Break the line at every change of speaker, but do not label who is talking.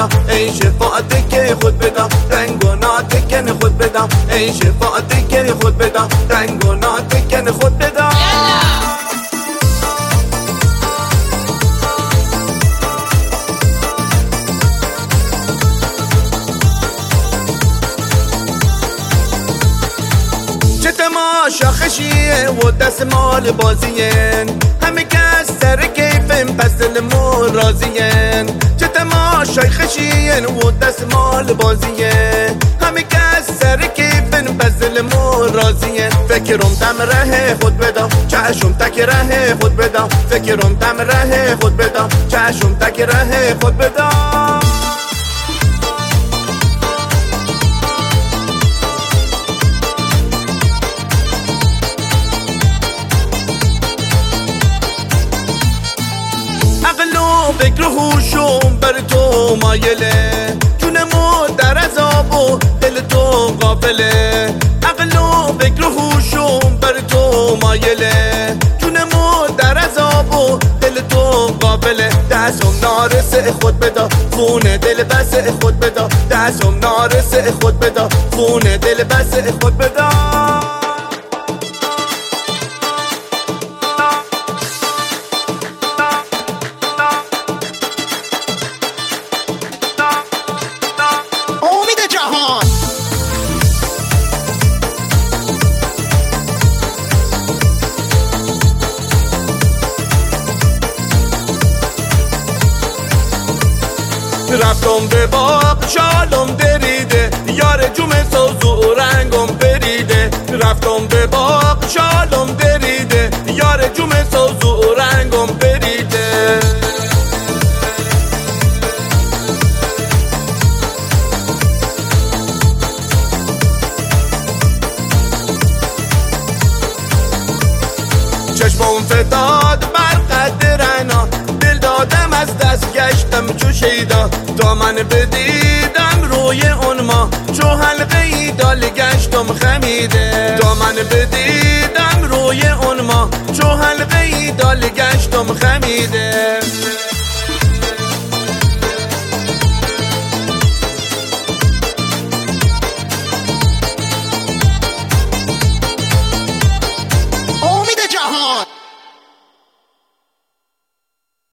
بدا ای شفاعت که خود بدا رنگ و ناتکن خود بدا ای شفاعت که خود بدا رنگ و ناتکن خود بدا چه تماشا خشیه و دست مال بازیه همه کس سر کیفم پس دلمون راضیه چه تماشای خشیه و دست مال بازیه همه کس سر کیفم پس دلمون راضیه فکرم تم ره خود بدا چشم تک ره خود بدا فکرم تم ره خود بدا چشم تک ره خود بدا عقل و فکر و هوشم بر تو مایله جونمو در عذاب و دل تو غافله عقل و فکر و هوشم بر تو مایله جونمو در عذاب و دل تو غافله دستم نارسه خود بدا خون دل بس خود بدا دستم نارسه خود بدا خون دل بس خود بدا رفتم به باغ شالم دریده یار جوم سوز و رنگم بریده رفتم به باغ شالم دریده یار جوم سوز و رنگم بریده چشمم فتاد بر قد رعنا دل دادم از دست گشتم چو شیدا تا من بدیدم روی اون ما چو حلقه ای دال گشتم خمیده تا من بدیدم روی اون ما چو حلقه ای دال گشتم خمیده